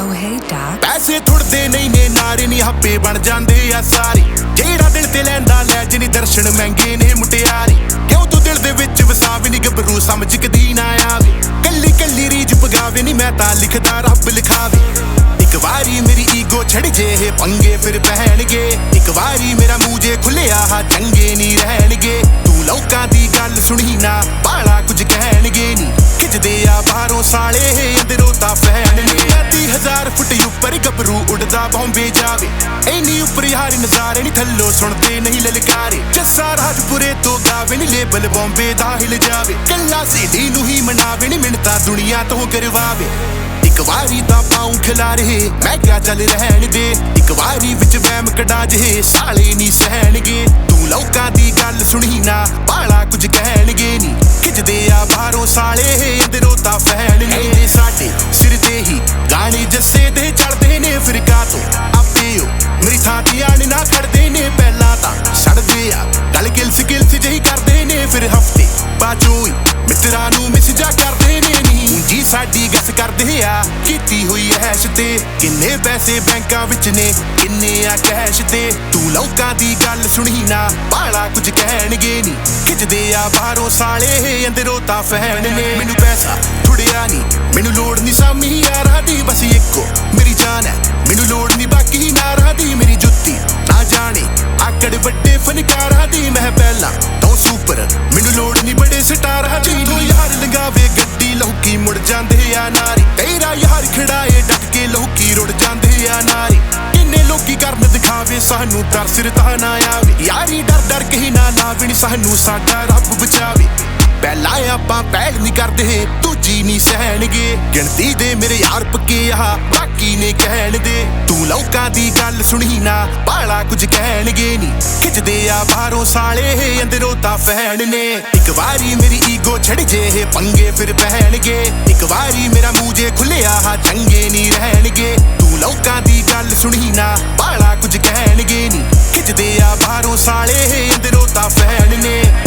hey doc। ਪੈਸੇ ਥੁੜਦੇ ਨਹੀਂ ਨੇ ਨਾਰੇ ਨਹੀਂ ਹੱਪੇ ਬਣ ਜਾਂਦੇ ਆ ਸਾਰੇ। ਜਿਹੜਾ ਦਿਲ ਤੇ ਲੈਂਦਾ ਲੈ ਜਿਨੀ ਦਰਸ਼ਨ ਮਹਿੰਗੇ ਨੇ ਮੁਟਿਆਰੀ। ਕਿਉਂ ਤੂੰ ਦਿਲ ਦੇ ਵਿੱਚ ਵਸਾਵੇ ਨੀ ਗੱਭਰੂ ਸਮਝ ਕਦੀ ਨਾ ਆਵੇ। ਕੱਲੀ ਕੱਲੀ ਰੀਝ ਪਗਾਵੇ ਨੀ ਮੈਂ ਤਾਂ ਲਿਖਦਾ ਰੱਬ ਲਿਖਾਵੇ। ਇੱਕ ਵਾਰੀ ਮੇਰੀ ਈਗੋ ਛੜ ਜੇ ਇਹ ਪੰਗੇ ਫਿਰ ਪਹਿਣਗੇ। ਇੱਕ ਵਾਰੀ ਮੇਰਾ ਮੂੰਹ ਜੇ ਖੁੱਲਿਆ ਹਾ ਚੰਗੇ ਨਹੀਂ ਰਹਿਣਗੇ। ਤੂੰ ਲੋਕਾਂ ਦੀ ਗੱਲ ਸੁਣੀ ਨਾ ਬਾਲਾ ਕੁਝ ਕਹਿਣਗੇ ਨੀ। ਖਿੱਚਦੇ ਆ ਬਾਹਰੋਂ ਸਾਲੇ ਅੰਦਰੋਂ ਤਾਂ ਫੈਨ ਨੇ। 30,000 ਫੁੱਟ ਉੱਪਰ ਗੱਭਰੂ ਉੜਦਾ ਬੰਬੇ ਜਾਵੇ। ਇੰਨੀ ਉੱਪਰ ਯਾਰੀ ਨਜ਼ਾਰੇ ਨੀ ਥੱਲੋਂ ਸੁਣਦੇ ਨਹੀਂ ਲਲਕਾਰੇ। ਜੱਸਾ ਰਾਜਪੁਰੇ ਤੋਂ ਗਾਵੇ ਨੀ ਲੇਬਲ ਬੰਬੇ ਦਾ ਹਿਲ ਜਾਵੇ। ਕੱਲਾ ਸੀਡੀ ਨੂੰ ਹੀ ਮਨਾਵੇ ਨੀ ਮਿੰਨਤਾਂ ਦੁਨੀਆ ਤੋਂ ਕਰਵਾਵੇ। ਇੱਕ ਵਾਰੀ ਤਾਂ ਪਾਉਂ ਖਿਲਾਰੇ ਮੈਂ ਕਿਹਾ ਚੱਲ ਰਹਿਣ ਦੇ। ਇੱਕ ਵਾਰੀ ਵਿੱਚ ਵਹਿਮ ਕਢਾ ਜਿਹੇ ਸਾਲੇ ਨਹੀਂ ਸਹਿਣਗੇ। ਤੂੰ ਲੋਕਾਂ ਦੀ ਗੱਲ ਸੁਣੀ ਨਾ ਬਾਲਾ ਕੁਝ ਕਹਿਣਗੇ ਨੀ। ਖਿੱਚਦੇ ਆ ਬਾਹਰੋਂ ਸਾਲੇ ਅੰਦਰੋਂ ਤਾਂ ਫੈਨ ਨੇ। ਸਾਡੇ ਸਿਰ ਤੇ ਹੀ ਗਾਣੇ ਜੱਸੇ ਦੇ ਚੜਦੇ ਨੇ ਫਿਰਕਾ ਤੋਂ ਆਪੇ ਓ ਮੇਰੀ ਥਾਂ ਤੇ ਆਣ ਨਾ ਖੜਦੇ ਨੇ। ਪਹਿਲਾਂ ਤਾਂ ਛੱਡਦੇ ਆ ਗੱਲ ਗਿਲਸ ਜਿਹੀ ਕਰਦੇ ਨੇ। ਫਿਰ ਹਫਤੇ ਬਾਅਦੋਂ ਹੀ ਮਿੱਤਰਾਂ ਨੂੰ ਮੈਸੇਜਾਂ ਕਰਦੇ ਨੇ। ਨਹੀਂ ਜੀ ਸਾਡੀ ਗੱਸ ਕਰਦੇ ਆ ਕੀਤੀ ਹੋਈ ਐਸ਼ ਤੇ। ਕਿੰਨੇ ਪੈਸੇ ਬੈਂਕਾਂ ਵਿੱਚ ਨੇ ਕਿੰਨੇ ਆ ਕੈਸ਼ ਤੇ। ਤੂੰ ਲੋਕਾਂ ਦੀ ਗੱਲ ਸੁਣੀ ਨਾ ਬਾਲਾ ਕੁਝ ਕਹਿਣਗੇ ਨੀ। ਖਿੱਚਦੇ ਆ ਬਾਹਰੋਂ ਸਾਲੇ ਅੰਦਰੋਂ ਤਾਂ ਫੈਨ ਨੇ। ਮੈਨੂੰ ਪੈਸਾ ਥੁੜਿਆ ਨੀ ਮੈਨੂੰ ਲੋੜ ਨੀ ਸਾਮੀ ਯਾਰਾਂ ਦੀ। ਬਸ ਇੱਕੋ ਮੇਰੀ ਜਾਨ ਹੈ ਮੈਨੂੰ ਲੋੜ ਨੀ ਬਾਕੀ ਨਾਰਾਂ ਦੀ। ਮੇਰੀ ਜੁੱਤੀ ਨਾ ਜਾਣੇ ਆਕੜ ਵੱਡੇ ਫਨਕਾਰਾਂ ਦੀ। ਮੈਂ ਪਹਿਲਾਂ ਤੋਂ ਸੁਪਰ ਮੈਨੂੰ ਲੋੜ ਨੀ ਬੜੇ ਸਟਾਰਾਂ ਦੀ। ਤੂੰ ਯਾਰ ਲੰਗਾਵੇ ਗੱਡੀ ਲੋਕੀ ਮੁੜ ਜਾਂਦੇ ਆ ਨਾਰੀ। ਤੇਰਾ ਯਾਰ ਖੜਾਏ ਡੱਕ ਕੇ ਲੋਕੀ ਰੁੜ ਜਾਂਦੇ ਆ ਨਾਰੀ। ਕਿੰਨੇ ਲੋਕੀ ਕਰਨ ਦਿਖਾਵੇ ਸਾਨੂੰ ਤਰਸ ਤਾਂ ਨਾ ਆਵੇ। ਯਾਰੀ ਡਰ ਡਰ ਕੇ ਨਾ ਲਾਵੇ ਨੀ ਸਾਨੂੰ ਸਾਡਾ ਰੱਬ ਬਚਾਵੇ। ਪਹਿਲਾਂ ਆਪਾਂ ਪਹਿਲ ਨਹੀਂ ਕਰਦੇ ਦੂਜੀ ਨਹੀਂ ਸਹਿਣਗੇ। ਗਿਣਤੀ ਦੇ ਮੇਰੇ ਯਾਰ ਪੱਕੇ ਆ ਬਾਕੀ ਨੇ ਕਹਿਣ ਦੇ। ਤੂੰ ਲੋਕਾਂ ਦੀ ਗੱਲ ਸੁਣੀ ਨਾ ਬਾਲਾ ਕੁਝ ਕਹਿਣਗੇ ਨੀ। ਖਿੱਚਦੇ ਆ ਬਾਹਰੋਂ ਸਾਲੇ ਅੰਦਰੋਂ ਤਾਂ ਫੈਨ ਨੇ। ਇੱਕ ਵਾਰੀ ਮੇਰੀ ਈਗੋ ਛੜ ਜੇ ਇਹ ਪੰਗੇ ਫਿਰ ਪਹਿਣਗੇ। ਇੱਕ ਵਾਰੀ ਮੇਰਾ ਮੂੰਹ ਜੇ ਖੁੱਲਿਆ ਹਾ ਚੰਗੇ ਨਹੀਂ ਰਹਿਣਗੇ। ਤੂੰ ਲੋਕਾਂ ਦੀ ਗੱਲ ਸੁਣੀ ਨਾ ਬਾਲਾ ਕੁਝ ਕਹਿਣਗੇ ਨੀ। ਖਿੱਚਦੇ ਆ ਬਾਹਰੋਂ ਸਾਲੇ ਅੰਦਰੋਂ ਤਾਂ ਫੈਨ ਨੇ।